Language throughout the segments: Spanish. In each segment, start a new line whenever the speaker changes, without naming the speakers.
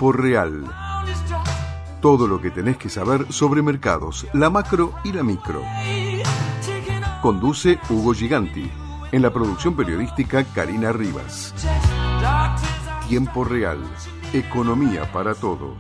Tiempo Real. Todo lo que tenés que saber sobre mercados, la macro y la micro. Conduce Hugo Giganti. En la producción periodística, Karina Rivas. Tiempo Real. Economía para todos.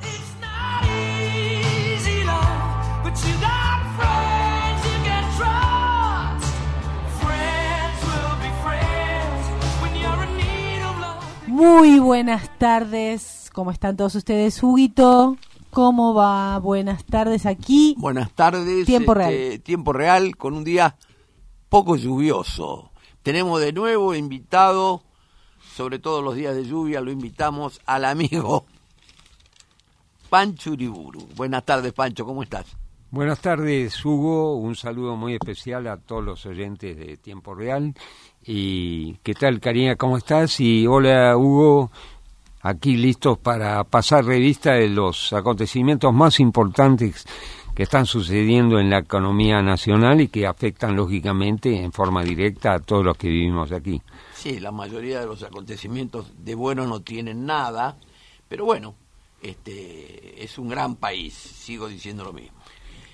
Muy buenas tardes, ¿cómo están todos ustedes? Huguito, ¿cómo va? Buenas tardes aquí.
Buenas tardes.
Tiempo Real.
Tiempo Real con un día poco lluvioso. Tenemos de nuevo invitado, sobre todo los días de lluvia, lo invitamos al amigo Pancho Uriburu. Buenas tardes, Pancho, ¿cómo estás?
Buenas tardes, Hugo. Un saludo muy especial a todos los oyentes de Tiempo Real. Y ¿qué tal, Karina? ¿Cómo estás? Y hola, Hugo. Aquí listos para pasar revista de los acontecimientos más importantes que están sucediendo en la economía nacional y que afectan lógicamente en forma directa a todos los que vivimos aquí.
Sí, la mayoría de los acontecimientos de bueno no tienen nada, pero bueno, es un gran país, sigo diciendo lo mismo.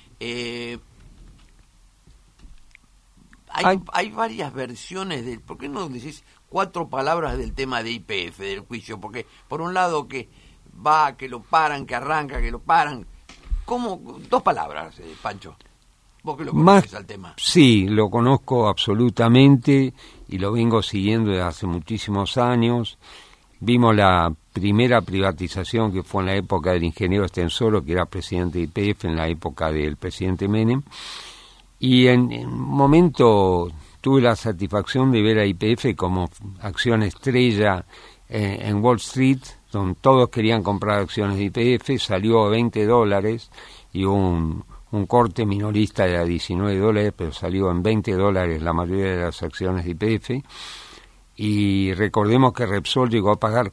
Hay varias versiones del... ¿Por qué no decís 4 palabras del tema de YPF, del juicio? Porque por un lado que va, que lo paran, que arranca, que lo paran. ¿Cómo? 2 palabras, Pancho. ¿Vos que lo conoces al tema?
Sí, lo conozco absolutamente y lo vengo siguiendo desde hace muchísimos años. Vimos la primera privatización que fue en la época del ingeniero Estensoro, que era presidente de YPF, en la época del presidente Menem. Y en un momento tuve la satisfacción de ver a YPF como acción estrella en Wall Street, donde todos querían comprar acciones de YPF, salió a $20 y un corte minorista de a $19, pero salió en $20 la mayoría de las acciones de YPF. Y recordemos que Repsol llegó a pagar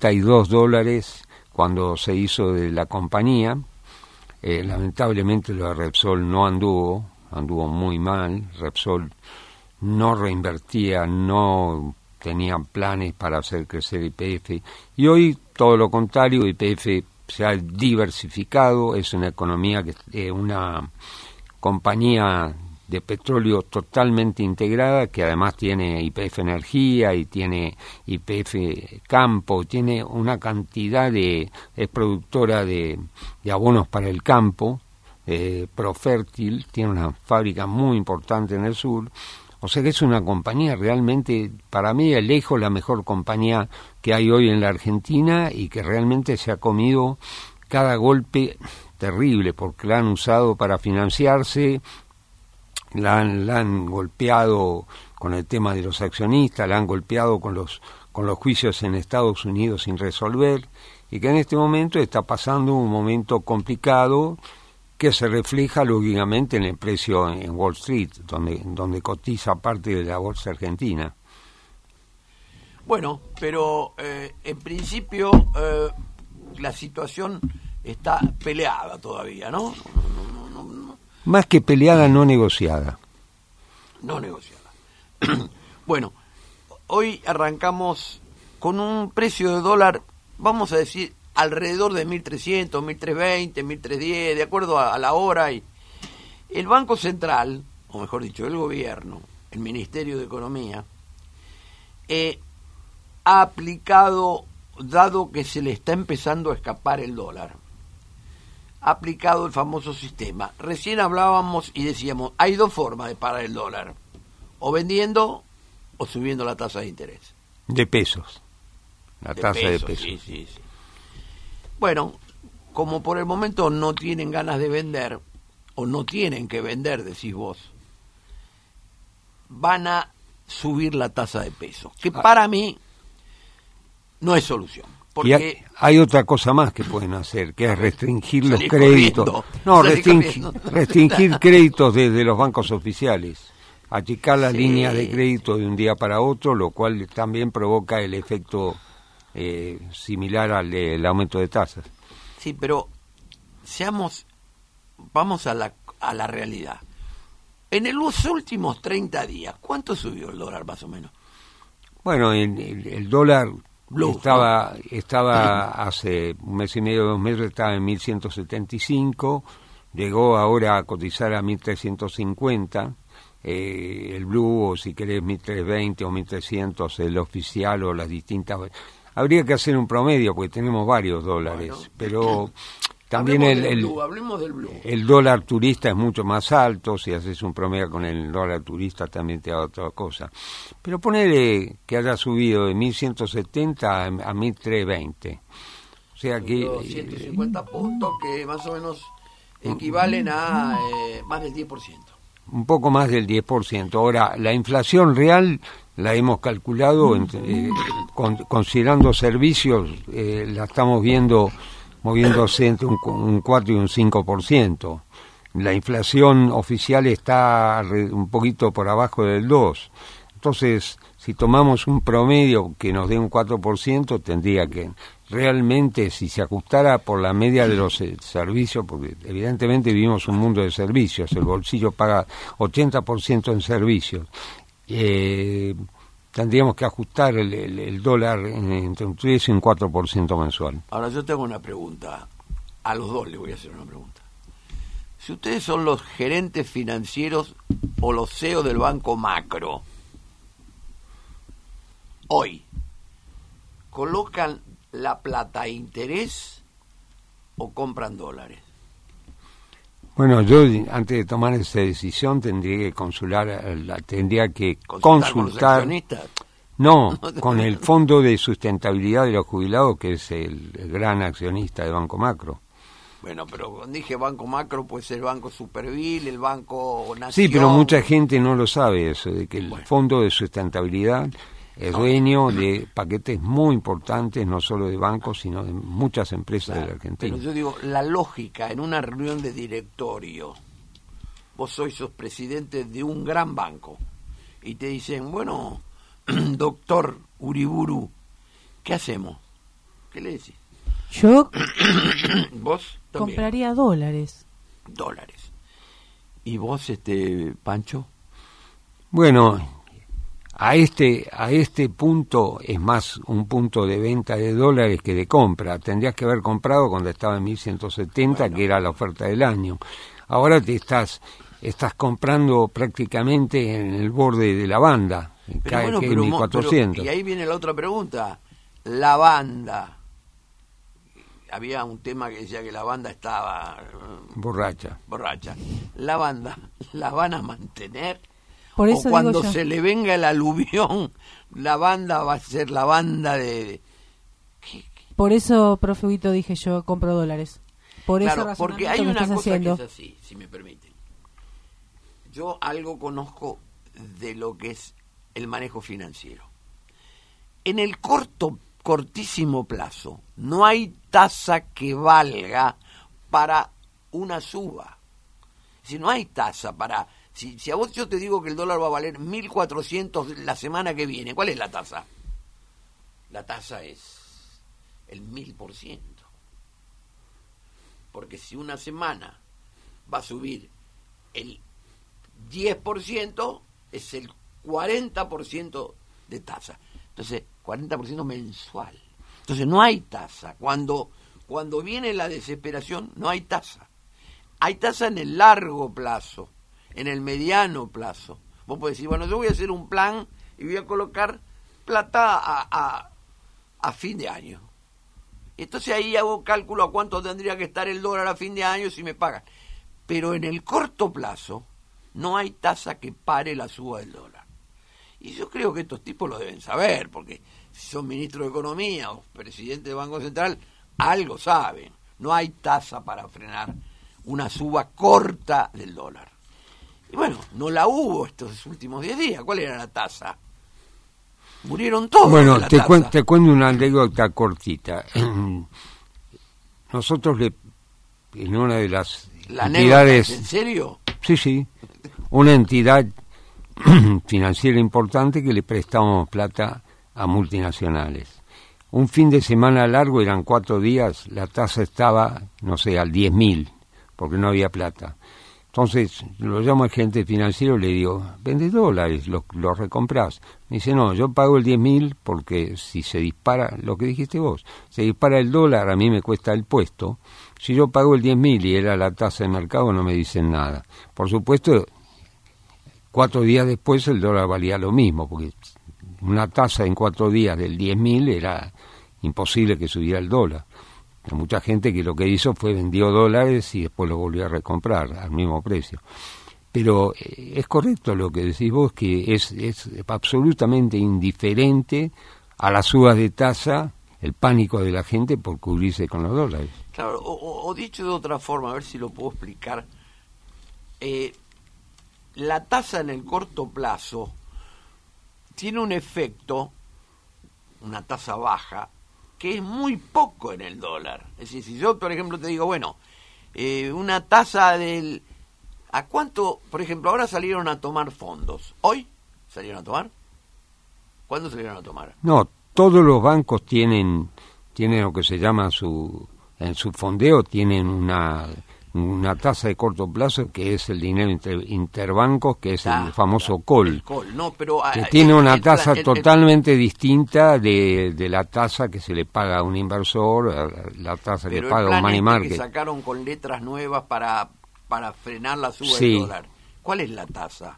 $42 cuando se hizo de la compañía. Lamentablemente lo de Repsol no anduvo muy mal. Repsol no reinvertía, no tenía planes para hacer crecer YPF. Y hoy todo lo contrario, YPF se ha diversificado, es una economía, una compañía de petróleo totalmente integrada, que además tiene YPF Energía y tiene YPF Campo, tiene una cantidad es productora de abonos para el campo, Profértil, tiene una fábrica muy importante en el sur, o sea que es una compañía realmente, para mí, de lejos la mejor compañía que hay hoy en la Argentina y que realmente se ha comido cada golpe terrible, porque la han usado para financiarse, la han golpeado con el tema de los accionistas, la han golpeado con los juicios en Estados Unidos sin resolver, y que en este momento está pasando un momento complicado que se refleja lógicamente en el precio en Wall Street, donde cotiza parte de la bolsa argentina.
Bueno, pero en principio la situación está peleada todavía, ¿no? No.
Más que peleada, no negociada.
No negociada. Bueno, hoy arrancamos con un precio de dólar, vamos a decir, alrededor de 1.300, 1.320, 1.310, de acuerdo a la hora. Y el Banco Central, o mejor dicho, el gobierno, el Ministerio de Economía, ha aplicado, dado que se le está empezando a escapar el dólar, ha aplicado el famoso sistema. Recién hablábamos y decíamos, hay 2 formas de parar el dólar, o vendiendo o subiendo la tasa de interés.
De pesos. La tasa de pesos.
Sí. Bueno, como por el momento no tienen ganas de vender, o no tienen que vender, decís vos, van a subir la tasa de pesos, que para mí no es solución. Porque
y hay otra cosa más que pueden hacer, que es restringir los créditos. Restringir créditos desde los bancos oficiales, achicar las líneas de crédito de un día para otro, lo cual también provoca el efecto similar al del aumento de tasas.
Sí, pero vamos a la realidad. En los últimos 30 días, ¿cuánto subió el dólar más o menos?
Bueno, el dólar
Blue,
estaba hace un mes y medio, 2 meses, estaba en 1175, llegó ahora a cotizar a 1350, el Blue, o si querés 1320 o 1300, el oficial o las distintas. Habría que hacer un promedio porque tenemos varios dólares, bueno, pero también
hablemos del Blue.
El dólar turista es mucho más alto, si haces un promedio con el dólar turista también te da otra cosa. Pero ponele que haya subido de 1170 a 1320. O sea que
150 puntos que más o menos equivalen a más del 10%.
Un poco más del 10%. Ahora, la inflación real la hemos calculado, considerando servicios, la estamos viendo moviéndose entre un 4 y un 5%. La inflación oficial está un poquito por abajo del 2%. Entonces, si tomamos un promedio que nos dé un 4%, tendría que realmente, si se ajustara por la media de los servicios, porque evidentemente vivimos un mundo de servicios, el bolsillo paga 80% en servicios, tendríamos que ajustar el dólar entre un 3 y un 4% mensual.
Ahora yo tengo una pregunta, a los dos les voy a hacer una pregunta. Si ustedes son los gerentes financieros o los CEO del Banco Macro, hoy, ¿colocan la plata a interés o compran dólares?
Bueno, yo antes de tomar esa decisión tendría que consultar no, con el Fondo de Sustentabilidad de los Jubilados, que es el gran accionista de Banco Macro.
Bueno, pero cuando dije Banco Macro, puede ser el Banco Supervil, el Banco Nación.
Sí, pero mucha gente no lo sabe eso, de que el Fondo de Sustentabilidad es dueño de paquetes muy importantes, no solo de bancos, sino de muchas empresas de la Argentina.
Pero yo digo, la lógica, en una reunión de directorio, vos sos presidente de un gran banco, y te dicen, bueno, doctor Uriburu, ¿qué hacemos? ¿Qué le decís?
Yo
¿Vos también?
Compraría dólares.
Dólares. ¿Y vos, Pancho?
Bueno, a este punto es más un punto de venta de dólares que de compra. Tendrías que haber comprado cuando estaba en 1170, bueno, que era la oferta del año. Ahora te estás comprando prácticamente en el borde de la banda, que es 1400.
Y ahí viene la otra pregunta. La banda. Había un tema que decía que la banda estaba
borracha.
La banda, ¿la van a mantener?
Por eso
o cuando
digo yo,
se le venga el aluvión, la banda va a ser la banda de...
Por eso, profe Huguito, dije yo, compro dólares. Por
claro,
eso
porque hay una cosa
haciendo.
Que es así, si me permiten. Yo algo conozco de lo que es el manejo financiero. En el cortísimo plazo, no hay tasa que valga para una suba. Si no hay tasa para... Si a vos yo te digo que el dólar va a valer 1.400 la semana que viene, ¿cuál es la tasa? La tasa es el 1000%. Porque si una semana va a subir el 10%, es el 40% de tasa. Entonces, 40% mensual. Entonces, no hay tasa. Cuando viene la desesperación, no hay tasa. Hay tasa en el largo plazo. En el mediano plazo. Vos podés decir, bueno, yo voy a hacer un plan y voy a colocar plata a fin de año. Y entonces ahí hago cálculo a cuánto tendría que estar el dólar a fin de año si me pagan. Pero en el corto plazo no hay tasa que pare la suba del dólar. Y yo creo que estos tipos lo deben saber, porque si son ministros de Economía o presidente del Banco Central, algo saben. No hay tasa para frenar una suba corta del dólar. Y bueno, no la hubo estos últimos 10 días. ¿Cuál era la tasa? Murieron todos.
Bueno, te cuento una anécdota cortita. Nosotros en una de las entidades...
¿En serio?
Sí. Una entidad financiera importante que le prestamos plata a multinacionales. Un fin de semana largo, eran 4 días, la tasa estaba, no sé, al 10.000, porque no había plata. Entonces lo llamo al gerente financiero y le digo, ¿vende dólares? ¿Los recompras? Me dice, no, yo pago el 10.000 porque si se dispara, lo que dijiste vos, se dispara el dólar, a mí me cuesta el puesto. Si yo pago el 10.000 y era la tasa de mercado, no me dicen nada. Por supuesto, 4 días después el dólar valía lo mismo, porque una tasa en 4 días del 10.000 era imposible que subiera el dólar. Hay mucha gente que lo que hizo fue vendió dólares y después lo volvió a recomprar al mismo precio. Pero es correcto lo que decís vos, que es absolutamente indiferente a las subas de tasa el pánico de la gente por cubrirse con los dólares.
Claro, o dicho de otra forma, a ver si lo puedo explicar, la tasa en el corto plazo tiene un efecto, una tasa baja, que es muy poco en el dólar. Es decir, si yo, por ejemplo, te digo, bueno, una tasa del... ¿A cuánto, por ejemplo, ahora salieron a tomar fondos? ¿Hoy salieron a tomar? ¿Cuándo salieron a tomar?
No, todos los bancos tienen lo que se llama en su fondeo, tienen una tasa de corto plazo que es el dinero interbancos, que es el famoso call,
el call, no, pero,
que tiene una tasa totalmente distinta de la tasa que se le paga a un inversor, la tasa que paga un money market.
Que sacaron con letras nuevas para frenar la suba
sí.
del dólar. ¿Cuál es la tasa?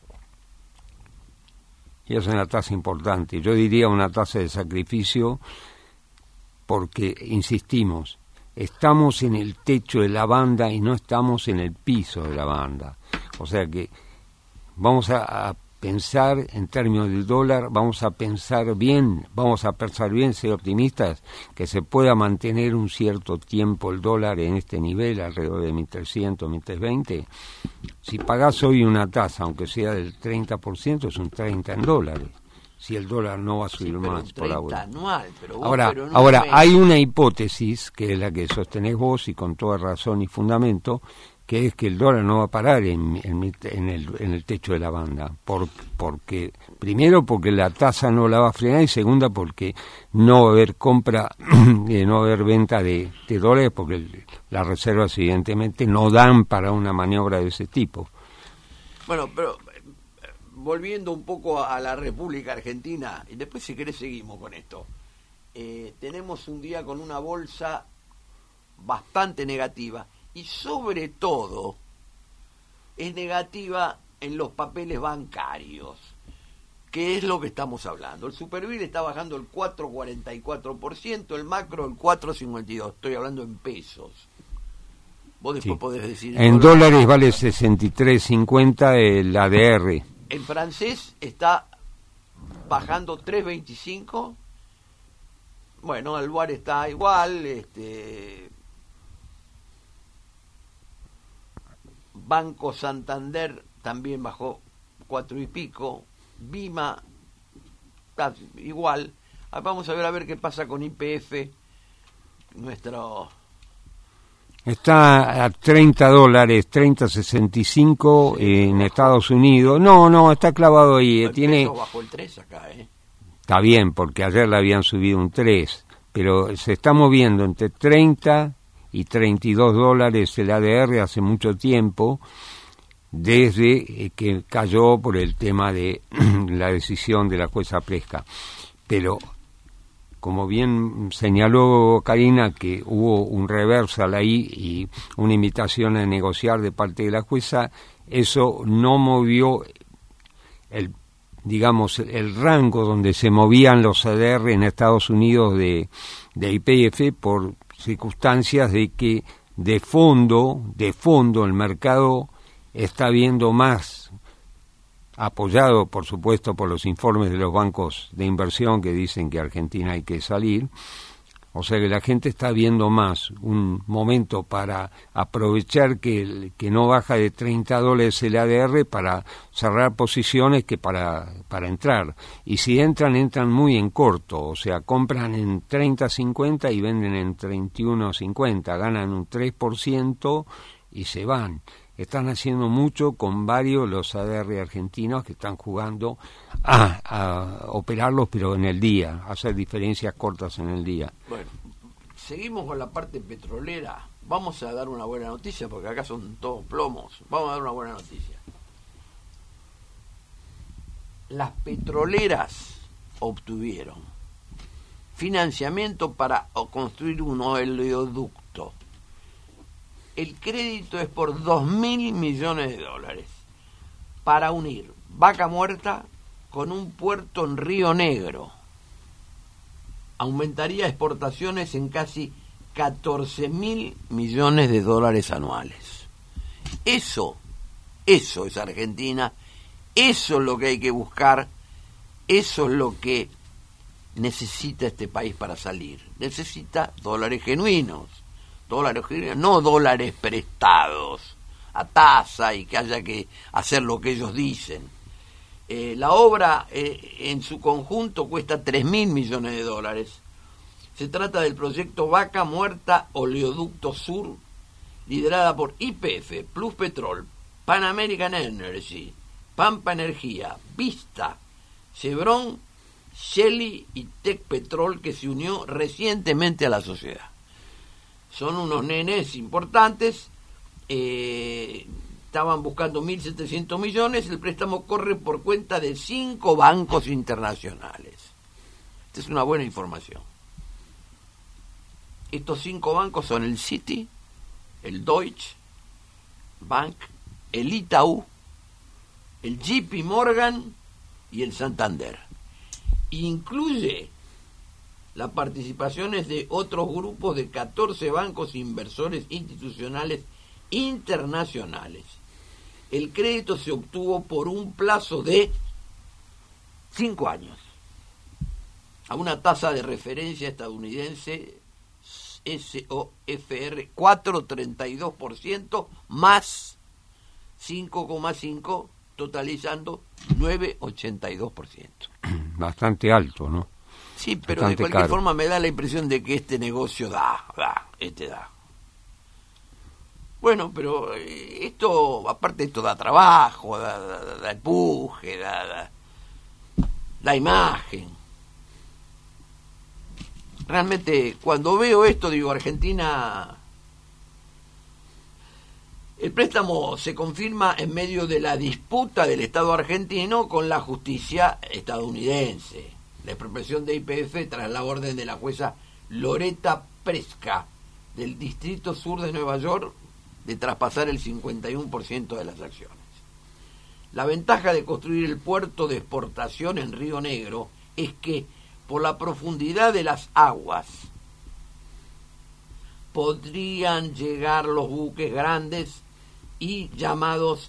Y es una tasa importante. Yo diría una tasa de sacrificio porque, insistimos, estamos en el techo de la banda y no estamos en el piso de la banda. O sea que vamos a pensar en términos del dólar, vamos a pensar bien, ser optimistas, que se pueda mantener un cierto tiempo el dólar en este nivel, alrededor de 1.300, 1.320. Si pagás hoy una tasa, aunque sea del 30%, es un 30 en dólares. Si el dólar no va a subir más por ahora.
Anual, pero
ahora hay una hipótesis, que es la que sostenés vos y con toda razón y fundamento, que es que el dólar no va a parar en el techo de la banda. Porque primero, porque la tasa no la va a frenar, y segunda, porque no va a haber compra, no va a haber venta de dólares, porque las reservas evidentemente no dan para una maniobra de ese tipo.
Bueno, pero volviendo un poco a la República Argentina, y después si querés seguimos con esto. Tenemos un día con una bolsa bastante negativa, y sobre todo es negativa en los papeles bancarios, que es lo que estamos hablando. El Supervil está bajando el 4,44%, el macro el 4,52%, estoy hablando en pesos. Vos después podés decir...
En dólares vale 63,50 el ADR.
En francés está bajando 3,25. Bueno, el Boar está igual, Banco Santander también bajó 4 y pico, Bima está igual. Vamos a ver qué pasa con YPF, nuestro...
Está a $30, 30.65 en Estados Unidos. No, está clavado ahí.
El bajó el 3 acá,
Está bien, porque ayer le habían subido un 3, pero se está moviendo entre 30 y $32 el ADR hace mucho tiempo, desde que cayó por el tema de la decisión de la jueza Presca. Pero, como bien señaló Karina, que hubo un reversal ahí y una invitación a negociar de parte de la jueza, eso no movió el rango donde se movían los ADR en Estados Unidos de YPF, por circunstancias de que de fondo el mercado está viendo más, apoyado por supuesto por los informes de los bancos de inversión que dicen que Argentina hay que salir. O sea que la gente está viendo más un momento para aprovechar que no baja de $30 el ADR para cerrar posiciones que para entrar. Y si entran muy en corto, o sea, compran en 30.50 y venden en 31.50, ganan un 3% y se van. Están haciendo mucho con varios los ADR argentinos que están jugando a operarlos, pero en el día, a hacer diferencias cortas en el día.
Bueno, seguimos con la parte petrolera. vamos a dar una buena noticia, porque acá son todos plomos. Vamos a dar una buena noticia. Las petroleras obtuvieron financiamiento para construir un oleoducto. El crédito es por $2.000 millones para unir Vaca Muerta con un puerto en Río Negro. Aumentaría exportaciones en casi $14.000 millones anuales. Eso es Argentina, eso es lo que hay que buscar, eso es lo que necesita este país para salir. Necesita dólares genuinos, no dólares prestados a tasa y que haya que hacer lo que ellos dicen. La obra en su conjunto cuesta $3.000 millones. Se trata del proyecto Vaca Muerta Oleoducto Sur, liderada por YPF, Plus Petrol, Pan American Energy, Pampa Energía, Vista, Chevron, Shell y Tech Petrol, que se unió recientemente a la sociedad. Son unos nenes importantes, estaban buscando 1.700 millones, el préstamo corre por cuenta de 5 bancos internacionales. Esta es una buena información. Estos 5 bancos son el Citi, el Deutsche Bank, el Itaú, el JP Morgan y el Santander. Incluye las participaciones de otros grupos de 14 bancos inversores institucionales internacionales. El crédito se obtuvo por un plazo de 5 años, a una tasa de referencia estadounidense SOFR 4,32% más 5,5%, totalizando 9,82%.
Bastante alto, ¿no?
Sí, pero
bastante
de cualquier
caro.
forma me da la impresión de que este negocio da. Bueno, pero esto, aparte esto da trabajo, da empuje, da imagen. Realmente, cuando veo esto, digo, Argentina... El préstamo se confirma en medio de la disputa del Estado argentino con la justicia estadounidense. La expropiación de YPF tras la orden de la jueza Loretta Preska del Distrito Sur de Nueva York de traspasar el 51% de las acciones. La ventaja de construir el puerto de exportación en Río Negro es que, por la profundidad de las aguas, podrían llegar los buques grandes y llamados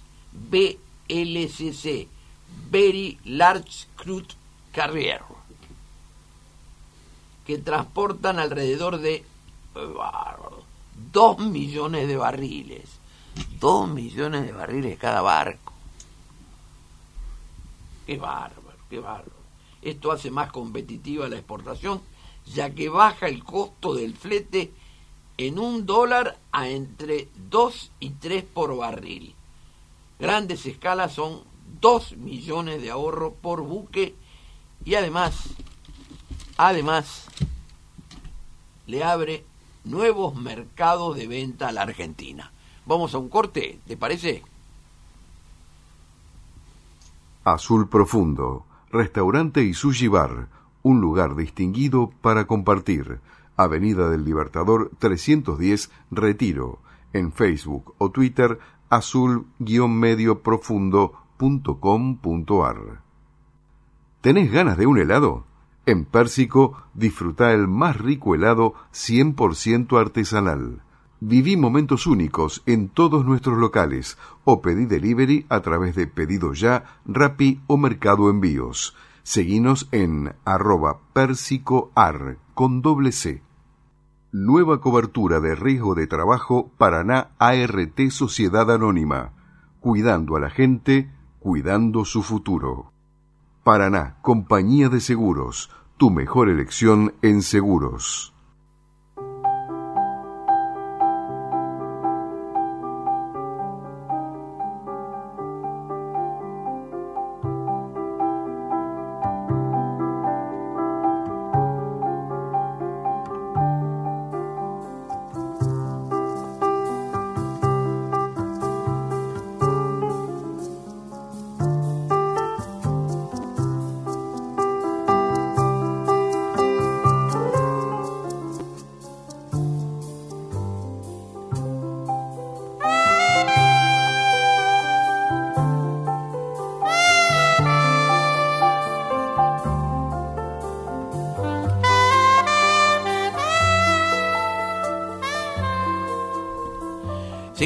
VLCC, Very Large Crude Carrier, que transportan alrededor de 2 millones de barriles. 2 millones de barriles cada barco. Qué bárbaro, qué bárbaro. Esto hace más competitiva la exportación, ya que baja el costo del flete en $1 a entre 2 y 3 por barril. Grandes escalas son 2 millones de ahorro por buque y además le abre nuevos mercados de venta a la Argentina. Vamos a un corte, ¿te parece?
Azul Profundo, restaurante y sushi bar, un lugar distinguido para compartir. Avenida del Libertador 310, Retiro. En Facebook o Twitter, azul-medioprofundo.com.ar. ¿Tenés ganas de un helado? En Pérsico, disfruta el más rico helado 100% artesanal. Viví momentos únicos en todos nuestros locales o pedí delivery a través de Pedido Ya, Rappi o Mercado Envíos. Seguinos en @persicoar con C. Nueva cobertura de riesgo de trabajo Paraná ART Sociedad Anónima. Cuidando a la gente, cuidando su futuro. Paraná, Compañía de Seguros. Tu mejor elección en seguros.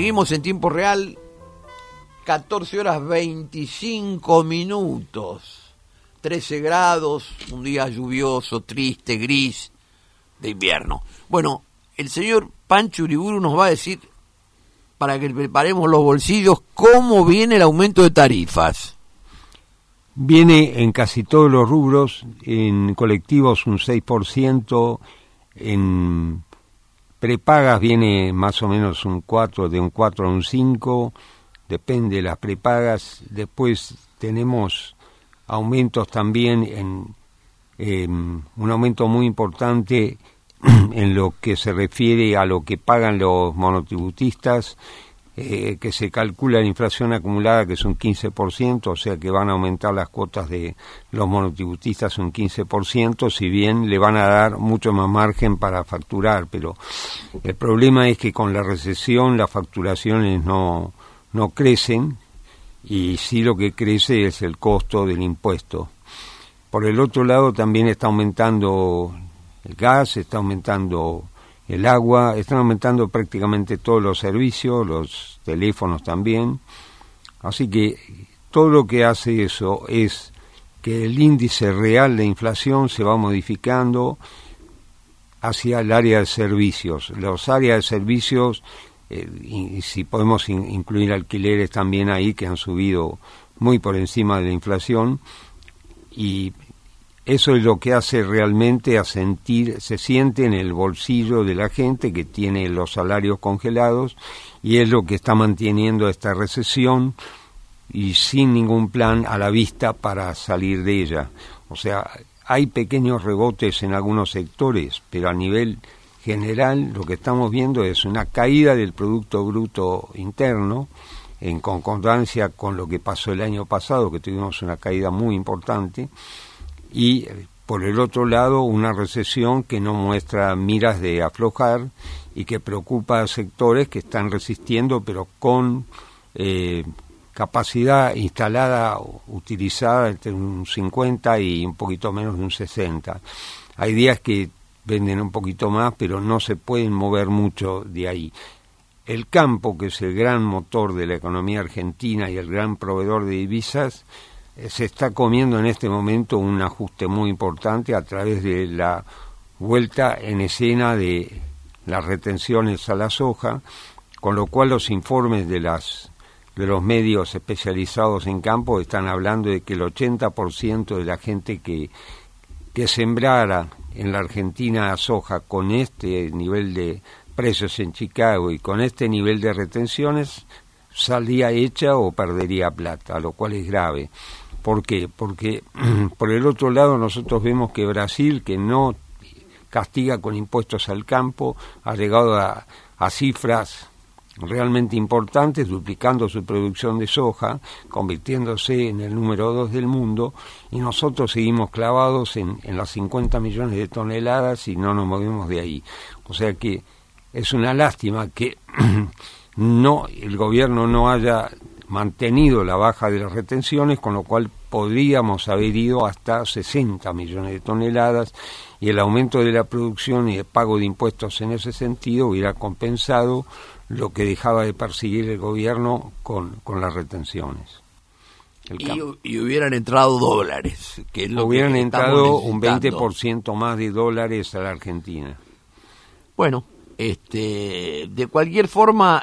seguimos en tiempo real, 14 horas 25 minutos, 13 grados, un día lluvioso, triste, gris, de invierno. Bueno, el señor Pancho Uriburu nos va a decir, para que preparemos los bolsillos, cómo viene el aumento de tarifas.
Viene en casi todos los rubros, en colectivos un 6%, en prepagas viene más o menos un 4, de un 4 a un 5, depende de las prepagas. Después tenemos aumentos también un aumento muy importante en lo que se refiere a lo que pagan los monotributistas, que se calcula la inflación acumulada que es un 15%, o sea que van a aumentar las cuotas de los monotributistas un 15%, si bien le van a dar mucho más margen para facturar, pero el problema es que con la recesión las facturaciones no crecen, y sí lo que crece es el costo del impuesto. Por el otro lado también está aumentando el gas, está aumentando el agua, están aumentando prácticamente todos los servicios, los teléfonos también. Así que todo lo que hace eso es que el índice real de inflación se va modificando hacia el área de servicios. Los áreas de servicios, y si podemos incluir alquileres también ahí, que han subido muy por encima de la inflación, y eso es lo que hace realmente a se siente en el bolsillo de la gente que tiene los salarios congelados, y es lo que está manteniendo esta recesión y sin ningún plan a la vista para salir de ella. O sea, hay pequeños rebotes en algunos sectores, pero a nivel general lo que estamos viendo es una caída del Producto Bruto Interno, en concordancia con lo que pasó el año pasado, que tuvimos una caída muy importante, y por el otro lado una recesión que no muestra miras de aflojar y que preocupa a sectores que están resistiendo, pero con capacidad instalada, utilizada entre un 50 y un poquito menos de un 60. Hay días que venden un poquito más, pero no se pueden mover mucho de ahí. El campo, que es el gran motor de la economía argentina y el gran proveedor de divisas, se está comiendo en este momento un ajuste muy importante a través de la vuelta en escena de las retenciones a la soja, con lo cual los informes de los medios especializados en campo están hablando de que el 80% de la gente que sembrara en la Argentina soja con este nivel de precios en Chicago y con este nivel de retenciones saldría hecha o perdería plata, lo cual es grave. ¿Por qué? Porque por el otro lado nosotros vemos que Brasil, que no castiga con impuestos al campo, ha llegado a cifras realmente importantes, duplicando su producción de soja, convirtiéndose en el número 2 del mundo, y nosotros seguimos clavados en las 50 millones de toneladas y no nos movemos de ahí. O sea que es una lástima que el gobierno no haya mantenido la baja de las retenciones, con lo cual podríamos haber ido hasta 60 millones de toneladas, y el aumento de la producción y el pago de impuestos en ese sentido hubiera compensado lo que dejaba de perseguir el gobierno con las retenciones.
Y hubieran entrado dólares, que es lo
hubieran
que
entrado un
necesitando.
20% más de dólares a la Argentina.
Bueno, de cualquier forma,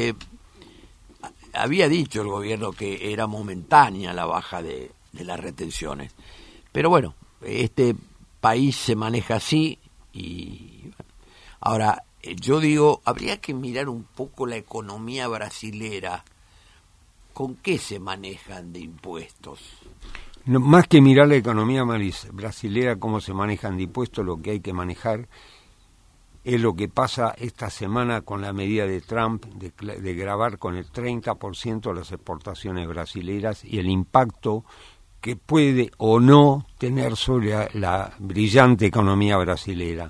había dicho el gobierno que era momentánea la baja de las retenciones. Pero bueno, este país se maneja así y ahora yo digo, habría que mirar un poco la economía brasilera. ¿Con qué se manejan de impuestos?
No, más que mirar la economía brasilera, cómo se manejan de impuestos, lo que hay que manejar es lo que pasa esta semana con la medida de Trump de gravar con el 30% las exportaciones brasileras y el impacto que puede o no tener sobre la brillante economía brasilera.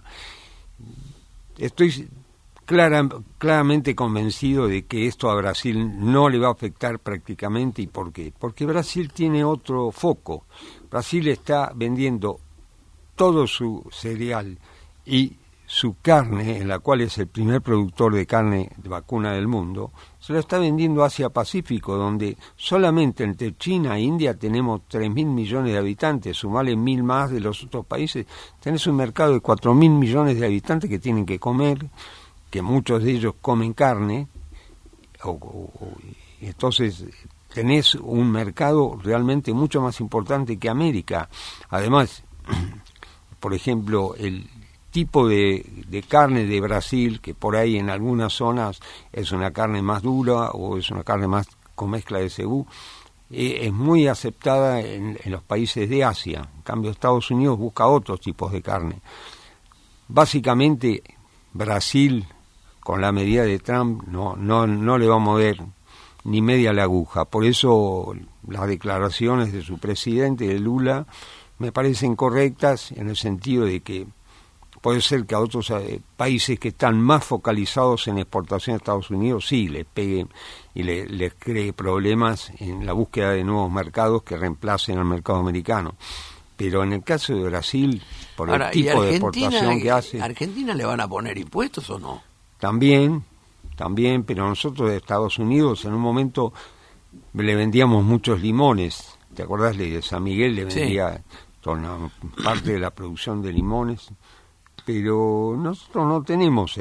Estoy claramente convencido de que esto a Brasil no le va a afectar prácticamente. ¿Y por qué? Porque Brasil tiene otro foco. Brasil está vendiendo todo su cereal y su carne, en la cual es el primer productor de carne de vacuna del mundo, se la está vendiendo a Asia-Pacífico, donde solamente entre China e India tenemos 3.000 millones de habitantes, sumarle 1.000 más de los otros países, tenés un mercado de 4.000 millones de habitantes que tienen que comer, que muchos de ellos comen carne, entonces tenés un mercado realmente mucho más importante que América. Además, por ejemplo, el tipo de carne de Brasil, que por ahí en algunas zonas es una carne más dura o es una carne más con mezcla de cebú, es muy aceptada en los países de Asia. En cambio, Estados Unidos busca otros tipos de carne. Básicamente, Brasil, con la medida de Trump, no le va a mover ni media la aguja. Por eso las declaraciones de su presidente, de Lula, me parecen correctas en el sentido de que puede ser que a otros países que están más focalizados en exportación a Estados Unidos sí les peguen y les cree problemas en la búsqueda de nuevos mercados que reemplacen al mercado americano. Pero en el caso de Brasil, por el tipo de exportación que hace...
¿A Argentina le van a poner impuestos o no?
También, pero nosotros de Estados Unidos en un momento le vendíamos muchos limones. ¿Te acordás? De San Miguel le vendía toda una parte de la producción de limones. Pero nosotros no tenemos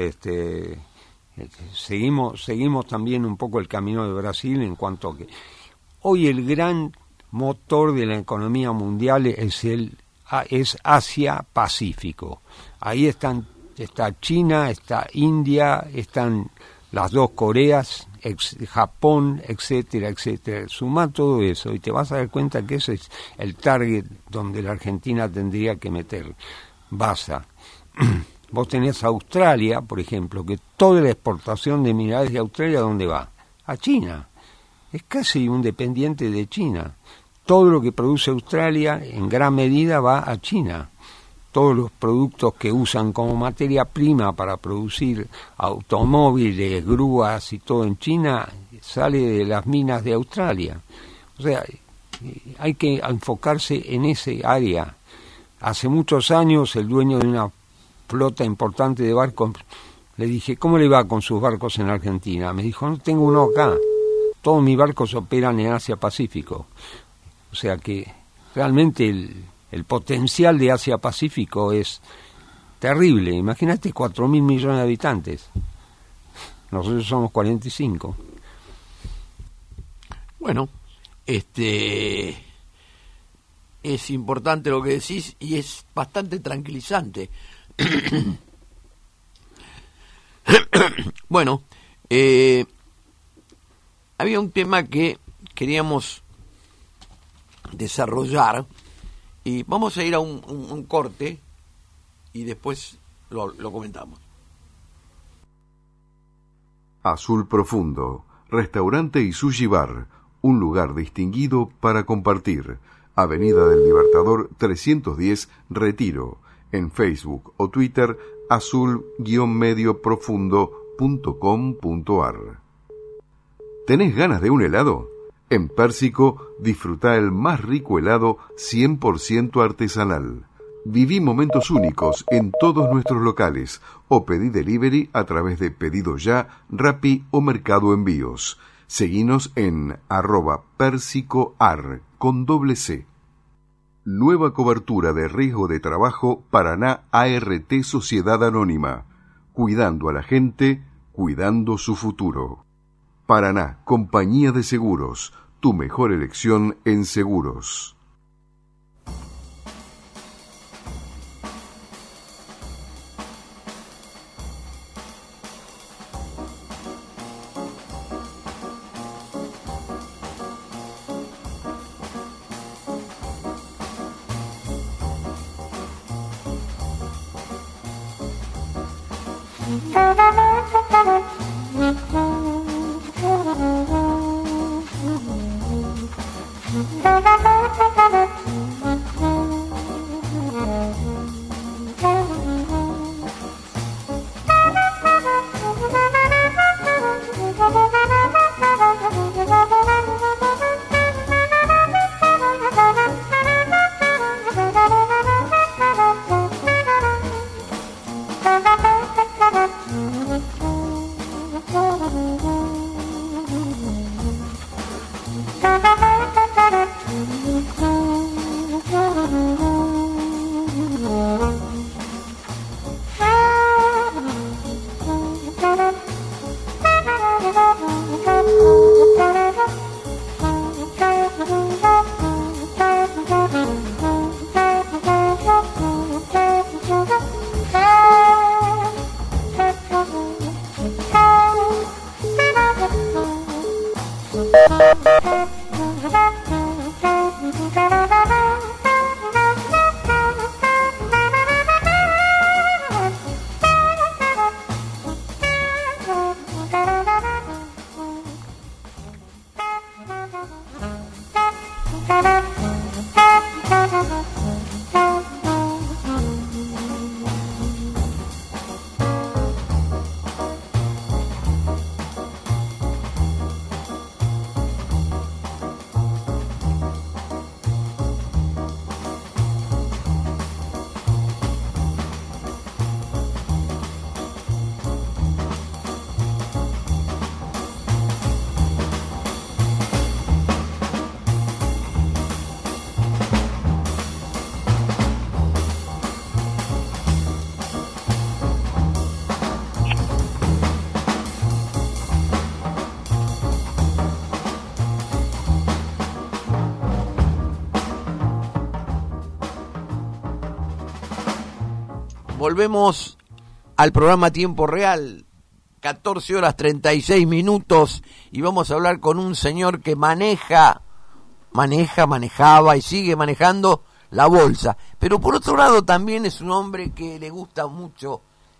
seguimos también un poco el camino de Brasil en cuanto a que hoy el gran motor de la economía mundial es Asia-Pacífico. Ahí está China, está India, están las dos Coreas, Japón, etcétera, etcétera. Sumá todo eso y te vas a dar cuenta que ese es el target donde la Argentina tendría que meter basa. Vos tenés Australia, por ejemplo, que toda la exportación de minerales de Australia, ¿dónde va? A China. Es casi un dependiente de China. Todo lo que produce Australia en gran medida va a China. Todos los productos que usan como materia prima para producir automóviles, grúas y todo en China, sale de las minas de Australia. O sea, hay que enfocarse en ese área. Hace muchos años el dueño de una flota importante de barcos, le dije, ¿cómo le va con sus barcos en Argentina? Me dijo, no tengo uno acá, todos mis barcos operan en Asia-Pacífico. O sea que realmente el potencial de Asia-Pacífico es terrible. Imagínate 4.000 millones de habitantes, nosotros somos 45.
Bueno, es importante lo que decís y es bastante tranquilizante. Bueno, había un tema que queríamos desarrollar y vamos a ir a un corte y después lo comentamos.
Azul Profundo, restaurante y sushi bar, un lugar distinguido para compartir. Avenida del Libertador 310, Retiro. En Facebook o Twitter, azul-medioprofundo.com.ar. ¿Tenés ganas de un helado? En Pérsico, disfruta el más rico helado 100% artesanal. Viví momentos únicos en todos nuestros locales o pedí delivery a través de Pedido Ya, Rappi o Mercado Envíos. Seguinos en @persicoar con C. Nueva cobertura de riesgo de trabajo Paraná ART Sociedad Anónima. Cuidando a la gente, cuidando su futuro. Paraná, Compañía de Seguros. Tu mejor elección en seguros.
Volvemos al programa Tiempo Real, 14 horas 36 minutos, y vamos a hablar con un señor que manejaba y sigue manejando la bolsa. Pero por otro lado también es un hombre que le gusta mucho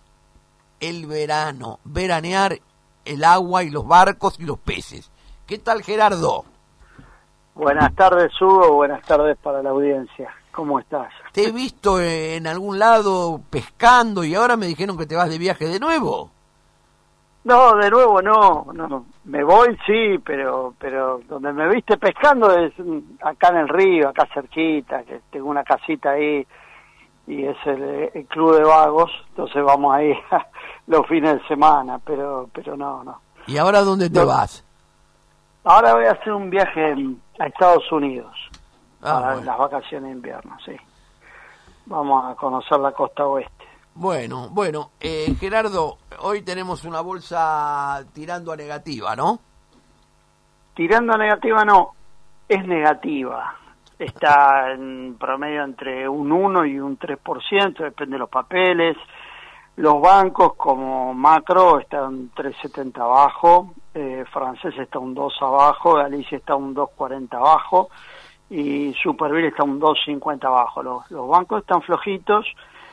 el verano, veranear, el agua y los barcos y los peces. ¿Qué tal, Gerardo?
Buenas tardes, Hugo, buenas tardes para la audiencia. ¿Cómo estás?
Te he visto en algún lado pescando y ahora me dijeron que te vas de viaje de nuevo.
No, de nuevo no. Me voy, sí, pero donde me viste pescando es acá en el río, acá cerquita, que tengo una casita ahí y es el club de vagos, entonces vamos ahí los fines de semana, pero no.
¿Y ahora dónde te vas?
Ahora voy a hacer un viaje a Estados Unidos. Para
bueno.
las vacaciones de invierno, sí. Vamos a conocer la costa oeste.
Bueno, Gerardo, hoy tenemos una bolsa tirando a negativa, ¿no?
Tirando a negativa no, es negativa. Está en promedio entre un 1 y un 3%, depende de los papeles. Los bancos como Macro están 3,70 abajo, Francés está un 2 abajo, Galicia está un 2,40 abajo, y Superville está un 2.50 abajo. Los bancos están flojitos.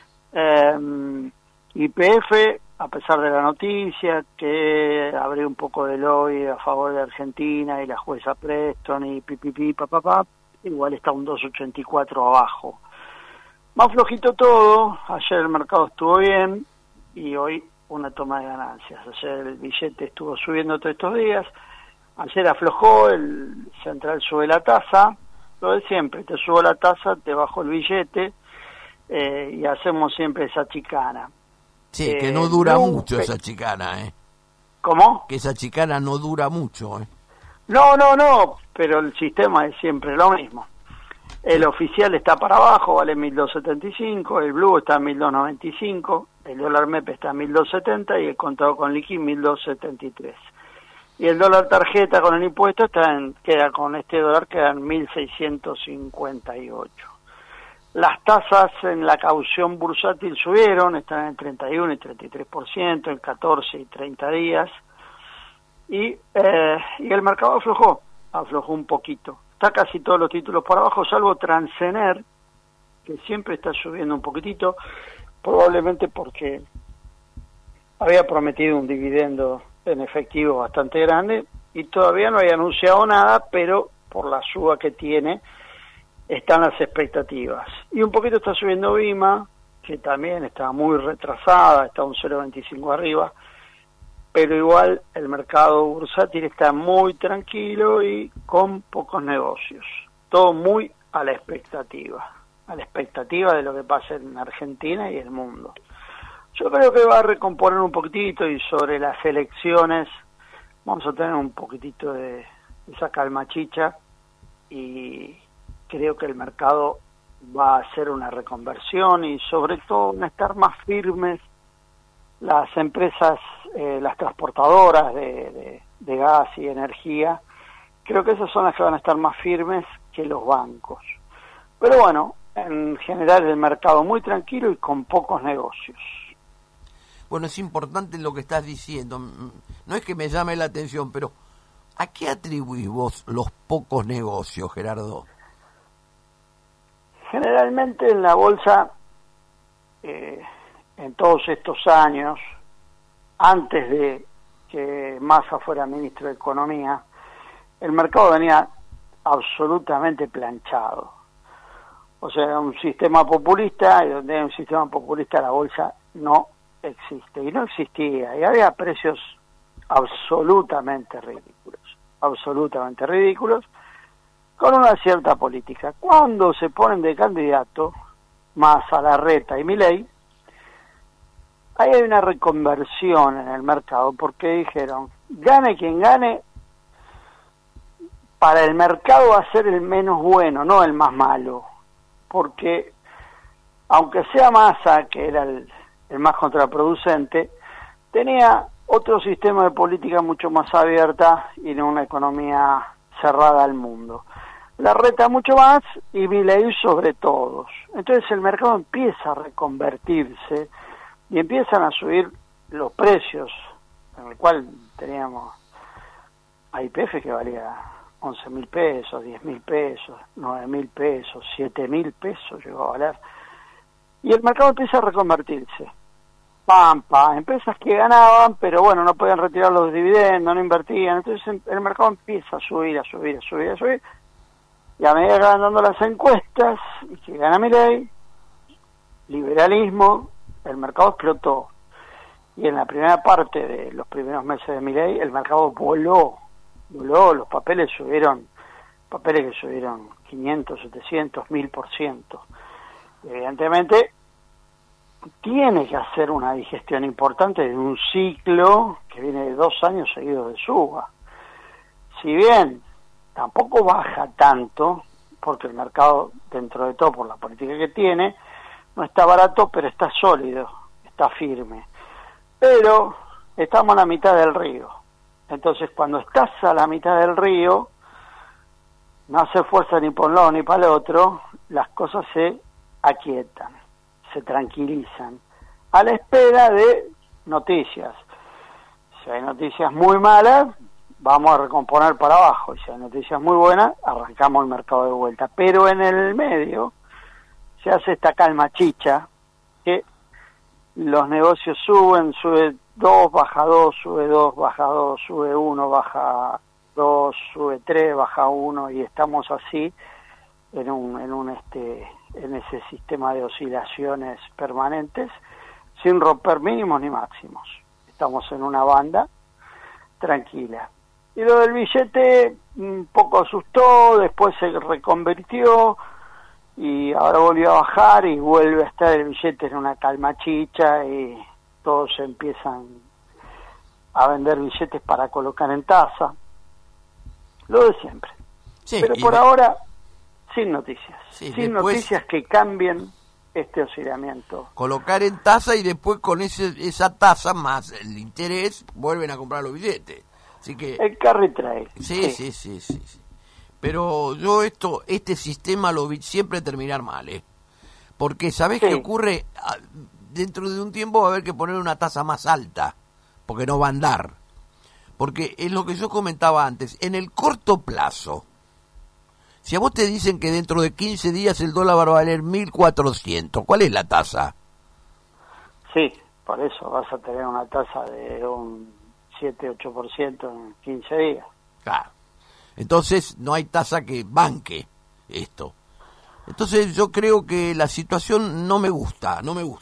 YPF, a pesar de la noticia que abrió un poco de lobby a favor de Argentina y la jueza Preston y papá, igual está un 2.84 abajo. Más flojito todo. Ayer el mercado estuvo bien y hoy una toma de ganancias. Ayer el billete estuvo subiendo todos estos días. Ayer aflojó, el central sube la tasa. Lo de siempre, te subo la tasa, te bajo el billete y hacemos siempre esa chicana.
Sí, que no dura mucho esa chicana, ¿eh?
¿Cómo?
Que esa chicana no dura mucho, ¿eh?
No, pero el sistema es siempre lo mismo. El oficial está para abajo, vale 1.275, el blue está en 1.295, el dólar MEP está en 1.270 y el contado con liqui 1.273. Y el dólar tarjeta con el impuesto queda con este dólar quedan 1.658. Las tasas en la caución bursátil subieron, están en el 31 y 33%, en 14 y 30 días. Y el mercado aflojó un poquito. Está casi todos los títulos por abajo, salvo Transener, que siempre está subiendo un poquitito, probablemente porque había prometido un dividendo en efectivo bastante grande y todavía no había anunciado nada, pero por la suba que tiene están las expectativas. Y un poquito está subiendo Vima, que también está muy retrasada, está un 0.25 arriba, pero igual el mercado bursátil está muy tranquilo y con pocos negocios. Todo muy a la expectativa de lo que pasa en Argentina y el mundo. Yo creo que va a recomponer un poquitito y sobre las elecciones vamos a tener un poquitito de esa calma chicha y creo que el mercado va a hacer una reconversión y sobre todo van a estar más firmes las empresas, las transportadoras de gas y energía. Creo que esas son las que van a estar más firmes que los bancos. Pero bueno, en general el mercado muy tranquilo y con pocos negocios.
Bueno, es importante lo que estás diciendo. No es que me llame la atención, pero ¿A qué atribuís vos los pocos negocios, Gerardo?
Generalmente en la bolsa, en todos estos años, antes de que Massa fuera ministro de Economía, el mercado venía absolutamente planchado. O sea, era un sistema populista, y donde hay un sistema populista la bolsa no existe. Y no existía, y había precios absolutamente ridículos, con una cierta política. Cuando se ponen de candidato Massa, Larreta y Milei, ahí hay una reconversión en el mercado, porque dijeron, gane quien gane, para el mercado va a ser el menos bueno, no el más malo, porque aunque sea Massa, que era el más contraproducente, tenía otro sistema de política mucho más abierta y en una economía cerrada al mundo. Larreta mucho más y Milei sobre todos. Entonces el mercado empieza a reconvertirse y empiezan a subir los precios, en el cual teníamos a YPF que valía 11.000 pesos, 10.000 pesos, 9.000 pesos, 7.000 pesos llegó a valer. Y el mercado empieza a reconvertirse. Empresas que ganaban, pero bueno, no podían retirar los dividendos, no invertían. Entonces el mercado empieza a subir. Y a medida que van dando las encuestas, y que gana Milei, liberalismo, el mercado explotó. Y en la primera parte de los primeros meses de Milei, el mercado voló, los papeles que subieron 500, 700, 1000%. Evidentemente, tiene que hacer una digestión importante de un ciclo que viene de 2 años seguidos de suba. Si bien tampoco baja tanto, porque el mercado, dentro de todo, por la política que tiene, no está barato, pero está sólido, está firme. Pero estamos a la mitad del río. Entonces, cuando estás a la mitad del río, no hace fuerza ni por un lado ni para el otro, las cosas se aquietan, se tranquilizan, a la espera de noticias. Si hay noticias muy malas, vamos a recomponer para abajo, y si hay noticias muy buenas, arrancamos el mercado de vuelta. Pero en el medio se hace esta calma chicha, que los negocios sube 2, baja 2, sube 2, baja 2, sube 1, baja 2, sube 3, baja 1, y estamos así en ese sistema de oscilaciones permanentes, sin romper mínimos ni máximos. Estamos en una banda tranquila. Y lo del billete un poco asustó, después se reconvirtió y ahora volvió a bajar y vuelve a estar el billete en una calma chicha y todos empiezan a vender billetes para colocar en tasa. Lo de siempre.
Sí,
pero por ahora, sin noticias.
Sí,
sin
después,
noticias que cambien este oscilamiento.
Colocar en tasa y después con esa tasa más el interés vuelven a comprar los billetes. Así que
el carry trade.
Sí. Pero yo este sistema lo vi siempre terminar mal, porque ¿sabés qué ocurre? Dentro de un tiempo va a haber que poner una tasa más alta, porque no va a andar. Porque es lo que yo comentaba antes, en el corto plazo, si a vos te dicen que dentro de 15 días el dólar va a valer 1.400, ¿cuál es la tasa?
Sí, por eso vas a tener una tasa de un 7-8% en 15 días.
Claro. Entonces no hay tasa que banque esto. Entonces yo creo que la situación no me gusta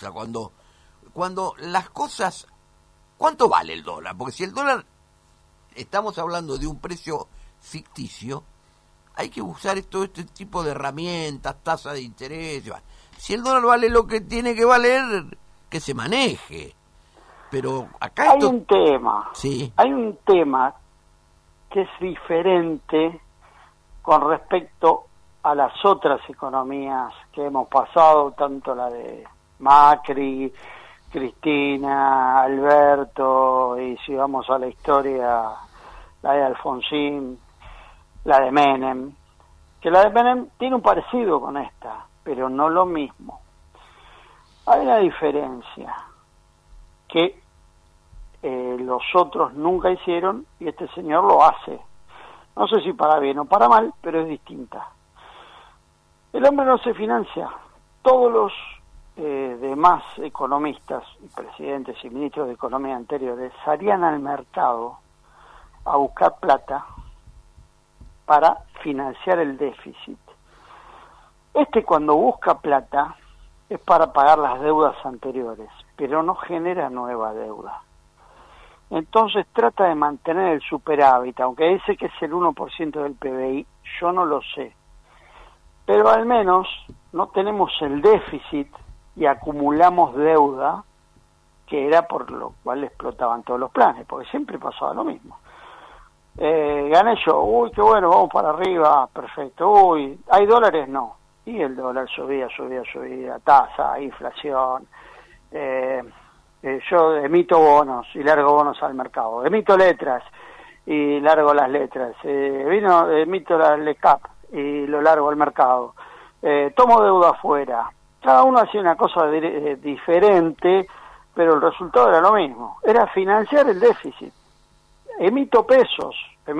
cuando las cosas... ¿Cuánto vale el dólar? Porque si el dólar, estamos hablando de un precio ficticio, hay que usar este tipo de herramientas, tasa de interés. Si el dólar vale lo que tiene que valer, que se maneje. Pero acá
hay un tema.
Sí.
Hay un tema que es diferente con respecto a las otras economías que hemos pasado, tanto la de Macri, Cristina, Alberto, y si vamos a la historia, la de Alfonsín, la de Menem, que la de Menem tiene un parecido con esta, pero no lo mismo. Hay una diferencia que los otros nunca hicieron y este señor lo hace. No sé si para bien o para mal, pero es distinta. El hombre no se financia. Todos los demás economistas, y presidentes y ministros de economía anteriores salían al mercado a buscar plata para financiar el déficit. Cuando busca plata es para pagar las deudas anteriores, pero no genera nueva deuda. Entonces trata de mantener el superávit, aunque dice que es el 1% del PBI, yo no lo sé. Pero al menos no tenemos el déficit y acumulamos deuda, que era por lo cual explotaban todos los planes, porque siempre pasaba lo mismo. Gané yo, uy, qué bueno, vamos para arriba, perfecto, uy, ¿hay dólares? No. Y el dólar subía, tasa, inflación, yo emito bonos y largo bonos al mercado, emito letras y largo las letras, emito las LECAP y lo largo al mercado, tomo deuda afuera. Cada uno hacía una cosa diferente, pero el resultado era lo mismo, era financiar el déficit. Emito pesos.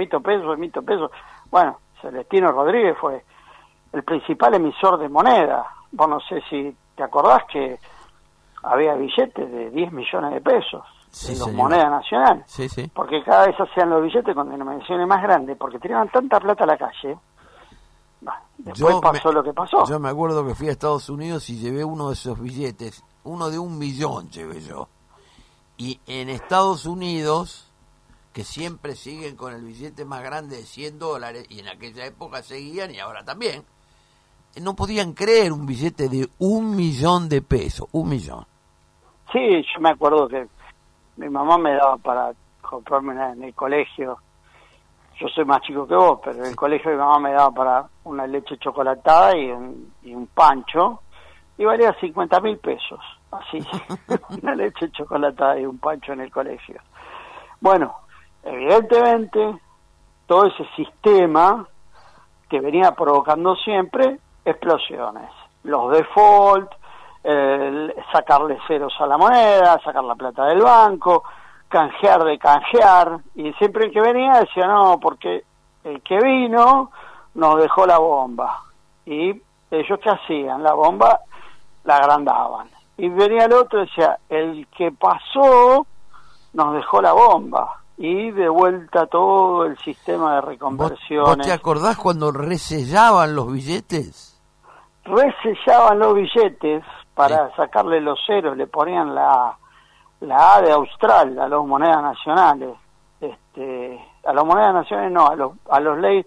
Bueno, Celestino Rodríguez fue el principal emisor de moneda. Vos no sé si te acordás que había billetes de 10 millones de pesos en los monedas nacionales.
Sí.
Porque cada vez hacían los billetes con denominaciones más grandes, porque tiraban tanta plata a la calle. Después pasó lo que pasó.
Yo me acuerdo que fui a Estados Unidos y llevé uno de esos billetes, uno de 1 millón llevé yo. Y en Estados Unidos, que siempre siguen con el billete más grande de $100, y en aquella época seguían y ahora también, no podían creer un billete de 1 millón de pesos, 1 millón.
Sí, yo me acuerdo que mi mamá me daba para comprarme en el colegio. Yo soy más chico que vos, pero en el colegio mi mamá me daba para una leche chocolatada y un pancho, y valía 50.000 pesos, así, una leche chocolatada y un pancho en el colegio. Bueno, evidentemente, todo ese sistema que venía provocando siempre explosiones, los default, sacarle ceros a la moneda, sacar la plata del banco, canjear de canjear, y siempre el que venía decía no, porque el que vino nos dejó la bomba, y ellos ¿qué hacían? La bomba la agrandaban, y venía el otro y decía el que pasó nos dejó la bomba, y de vuelta todo el sistema de reconversiones.
¿Vos te acordás cuando resellaban los billetes?
Resellaban los billetes para sacarle los ceros, le ponían la A de Austral a las monedas nacionales, a las monedas nacionales no, a los ley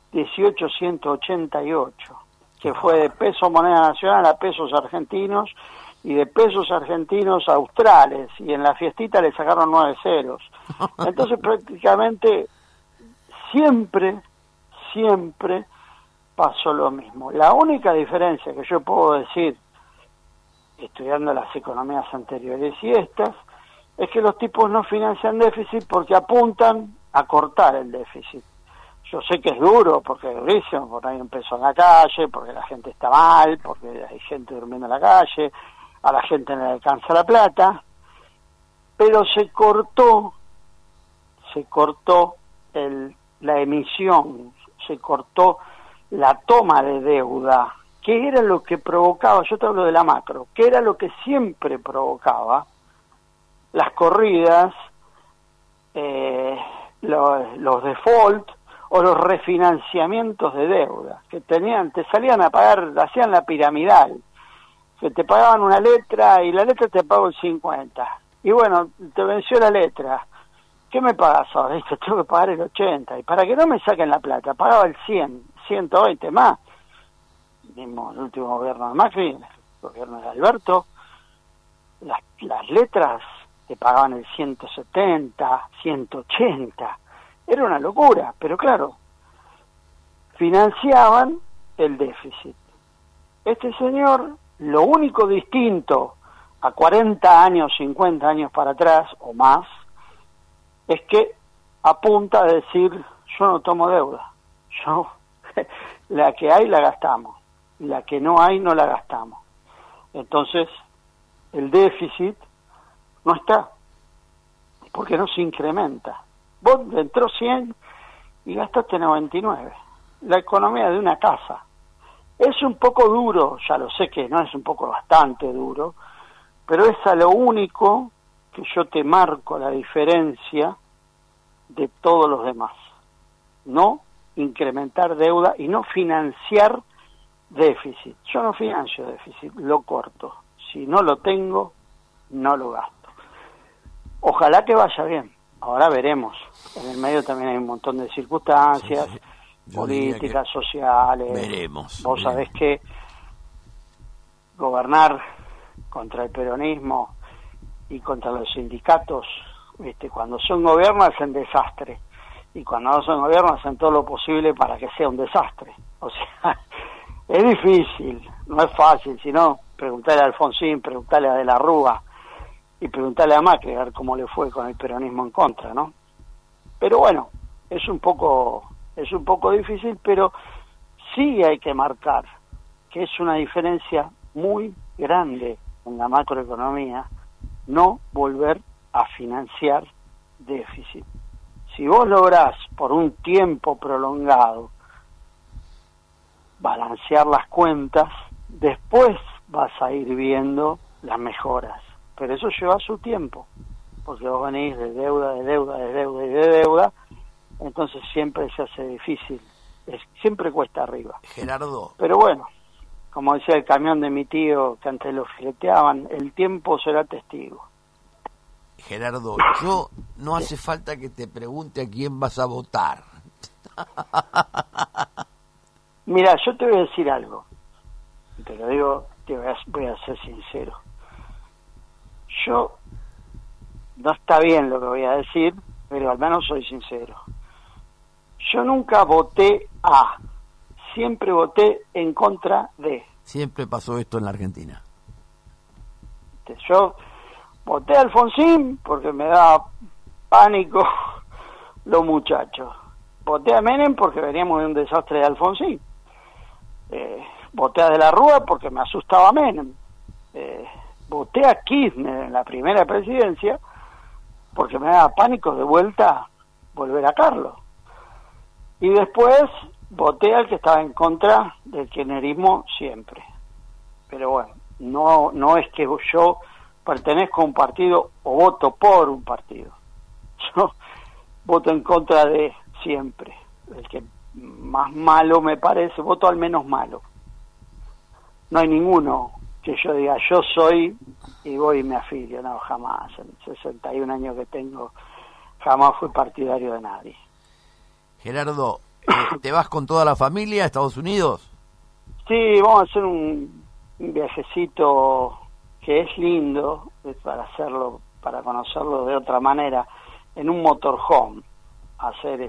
1888, que fue de peso moneda nacional a pesos argentinos, y de pesos argentinos a australes, y en la fiestita le sacaron 9 ceros. Entonces prácticamente siempre pasó lo mismo. La única diferencia que yo puedo decir, estudiando las economías anteriores y estas, es que los tipos no financian déficit porque apuntan a cortar el déficit. Yo sé que es duro, porque es durísimo, porque hay un peso en la calle, porque la gente está mal, porque hay gente durmiendo en la calle, a la gente no le alcanza la plata, pero se cortó la emisión, se cortó la toma de deuda, que era lo que provocaba, yo te hablo de la macro, que era lo que siempre provocaba las corridas, los default o los refinanciamientos de deuda, que te salían a pagar, hacían la piramidal, que te pagaban una letra y la letra te pagó el 50, y bueno, te venció la letra, ¿qué me pagas ahora? Te tengo que pagar el 80, y para que no me saquen la plata, pagaba el 100, 120 más. Mismo el último gobierno de Macri, el gobierno de Alberto, las letras te pagaban el 170, 180, era una locura, pero claro, financiaban el déficit. Este señor, lo único distinto a 40 años, 50 años para atrás o más, es que apunta a decir, yo no tomo deuda, yo la que hay la gastamos, la que no hay no la gastamos. Entonces, el déficit no está, porque no se incrementa. Vos entró 100 y gastaste 99. La economía de una casa. Es un poco duro, ya lo sé que no es un poco bastante duro, pero es a lo único que yo te marco la diferencia de todos los demás. No incrementar deuda y no financiar déficit. Yo no financio déficit, lo corto. Si no lo tengo, no lo gasto. Ojalá que vaya bien. Ahora veremos. En el medio también hay un montón de circunstancias, políticas, sociales.
Veremos.
Vos sabés que gobernar contra el peronismo y contra los sindicatos, cuando son gobierno hacen desastre, y cuando no son gobierno hacen todo lo posible para que sea un desastre. O sea, es difícil, no es fácil, sino preguntarle a Alfonsín, preguntarle a De la Rúa y preguntarle a Macri a ver cómo le fue con el peronismo en contra, ¿no? Pero bueno, es un poco difícil, pero sí hay que marcar que es una diferencia muy grande en la macroeconomía no volver a financiar déficit. Si vos lográs por un tiempo prolongado balancear las cuentas, después vas a ir viendo las mejoras. Pero eso lleva su tiempo, porque vos venís de deuda, entonces siempre se hace difícil, siempre cuesta arriba.
Gerardo.
Pero bueno, como decía el camión de mi tío, que antes lo fileteaban, el tiempo será testigo.
Gerardo, yo no hace falta que te pregunte a quién vas a votar.
Mira, yo te voy a decir algo, te lo digo, voy a ser sincero. Yo, no está bien lo que voy a decir, pero al menos soy sincero. Yo nunca voté a, siempre voté en contra de.
Siempre pasó esto en la Argentina.
Yo voté a Alfonsín porque me daba pánico los muchachos. Voté a Menem porque veníamos de un desastre de Alfonsín. Voté a De la Rúa porque me asustaba Menem. Voté a Kirchner en la primera presidencia porque me daba pánico de vuelta volver a Carlos. Y después voté al que estaba en contra del kirchnerismo siempre. Pero bueno, no es que yo pertenezco a un partido o voto por un partido. Yo voto en contra de siempre. El que más malo me parece, voto al menos malo. No hay ninguno que yo diga, yo soy y voy y me afilio. No, jamás. En 61 años que tengo, jamás fui partidario de nadie.
Gerardo, ¿te vas con toda la familia a Estados Unidos?
Sí, vamos a hacer un viajecito que es lindo, para hacerlo, para conocerlo de otra manera, en un motorhome, hacer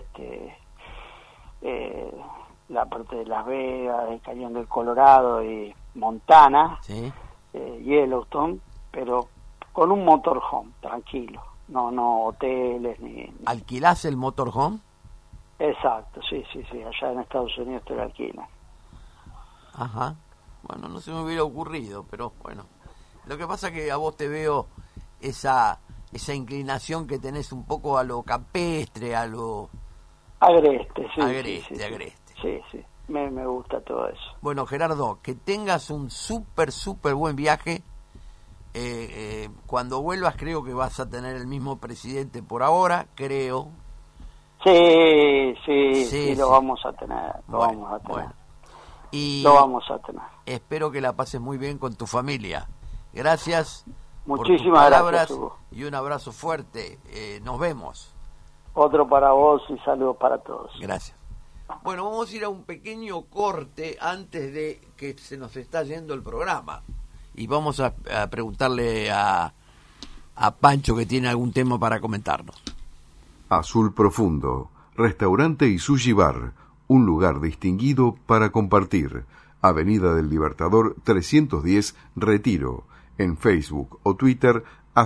la parte de Las Vegas, el Cañón del Colorado y Montana,
¿sí?
Yellowstone, pero con un motorhome, tranquilo, no hoteles ni...
¿Alquilás el motorhome?
Exacto, sí, allá en Estados Unidos te lo alquilan.
Ajá, bueno, no se me hubiera ocurrido, pero bueno. Lo que pasa es que a vos te veo esa inclinación que tenés un poco a lo campestre, a lo...
Agreste, sí.
Agreste.
Sí, me gusta todo eso.
Bueno, Gerardo, que tengas un súper buen viaje. Cuando vuelvas creo que vas a tener el mismo presidente por ahora, creo.
Sí, lo vamos a tener,
Bueno. Y
lo vamos a tener.
Espero que la pases muy bien con tu familia. Gracias.
Muchísimas
por tus palabras,
gracias, Hugo.
y un abrazo fuerte. Nos vemos.
Otro para vos y saludos para todos.
Gracias. Bueno, vamos a ir a un pequeño corte antes de que se nos está yendo el programa. Y vamos a preguntarle a Pancho, que tiene algún tema para comentarnos.
Azul Profundo, restaurante y sushi bar, un lugar distinguido para compartir. Avenida del Libertador 310, Retiro. En Facebook o Twitter,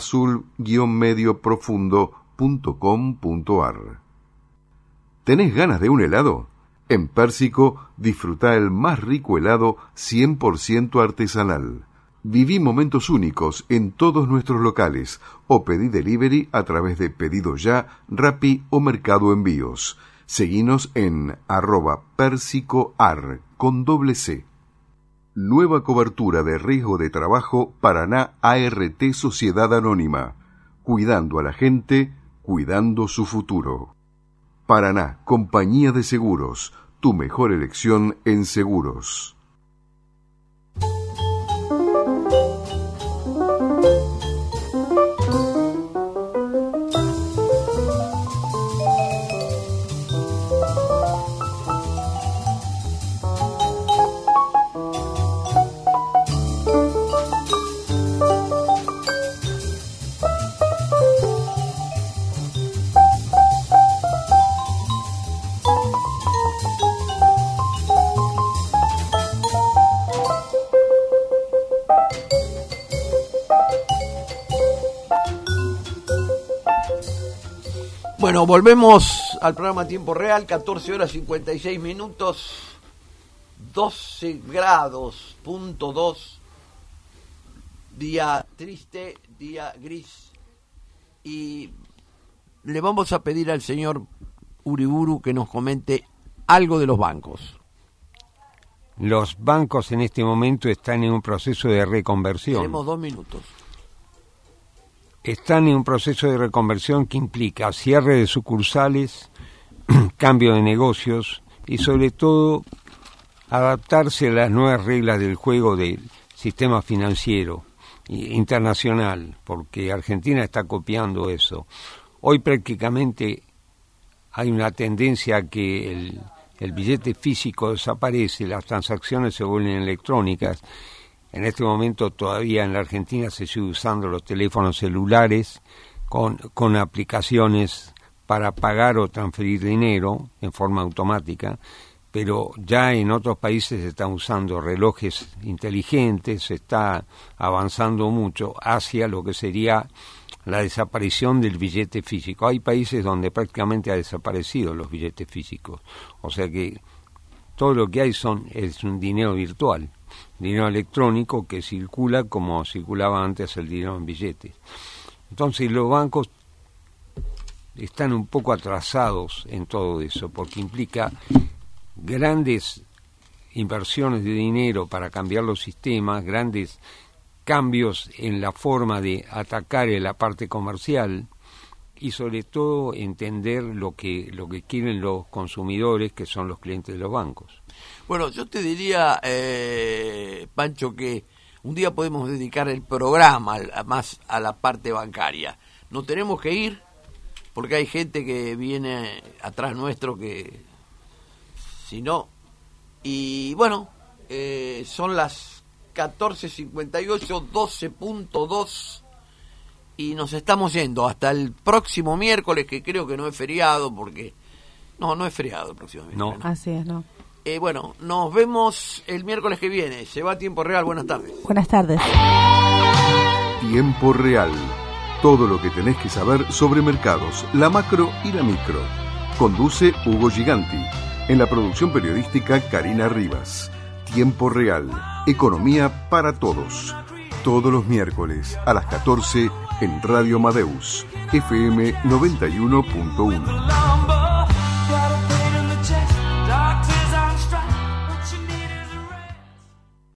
azul-medioprofundo.com.ar. ¿Tenés ganas de un helado? En Pérsico, disfruta el más rico helado 100% artesanal. Viví momentos únicos en todos nuestros locales o pedí delivery a través de Pedido Ya, Rappi o Mercado Envíos. Seguinos en @persicoar con doble C. Nueva cobertura de riesgo de trabajo Paraná ART Sociedad Anónima. Cuidando a la gente, cuidando su futuro. Paraná, Compañía de Seguros. Tu mejor elección en seguros.
Bueno, volvemos al programa Tiempo Real, 14 horas 56 minutos, 12 grados, punto 2, día triste, día gris, y le vamos a pedir al señor Uriburu que nos comente algo de los bancos.
Los bancos en este momento están en un proceso de reconversión.
Tenemos 2 minutos.
Están en un proceso de reconversión que implica cierre de sucursales, cambio de negocios y sobre todo adaptarse a las nuevas reglas del juego del sistema financiero internacional, porque Argentina está copiando eso. Hoy prácticamente hay una tendencia a que el billete físico desaparece, las transacciones se vuelven electrónicas. En este momento todavía en la Argentina se sigue usando los teléfonos celulares con aplicaciones para pagar o transferir dinero en forma automática, pero ya en otros países se están usando relojes inteligentes, se está avanzando mucho hacia lo que sería la desaparición del billete físico. Hay países donde prácticamente ha desaparecido los billetes físicos, o sea que todo lo que hay es un dinero virtual, dinero electrónico que circula como circulaba antes el dinero en billetes. Entonces los bancos están un poco atrasados en todo eso, porque implica grandes inversiones de dinero para cambiar los sistemas, grandes cambios en la forma de atacar en la parte comercial y sobre todo entender lo que quieren los consumidores, que son los clientes de los bancos.
Bueno, yo te diría, Pancho, que un día podemos dedicar el programa más a la parte bancaria. No tenemos que ir porque hay gente que viene atrás nuestro que si no. Y bueno, son las 14:58, 12.2 y nos estamos yendo hasta el próximo miércoles, que creo que no es feriado porque no es feriado el próximo miércoles.
No. Así es, no.
Bueno, nos vemos el miércoles que viene. Se va a Tiempo Real. Buenas tardes.
Buenas tardes.
Tiempo Real. Todo lo que tenés que saber sobre mercados, la macro y la micro. Conduce Hugo Giganti. En la producción periodística Karina Rivas. Tiempo Real. Economía para todos. Todos los miércoles a las 14 en Radio Amadeus. FM 91.1.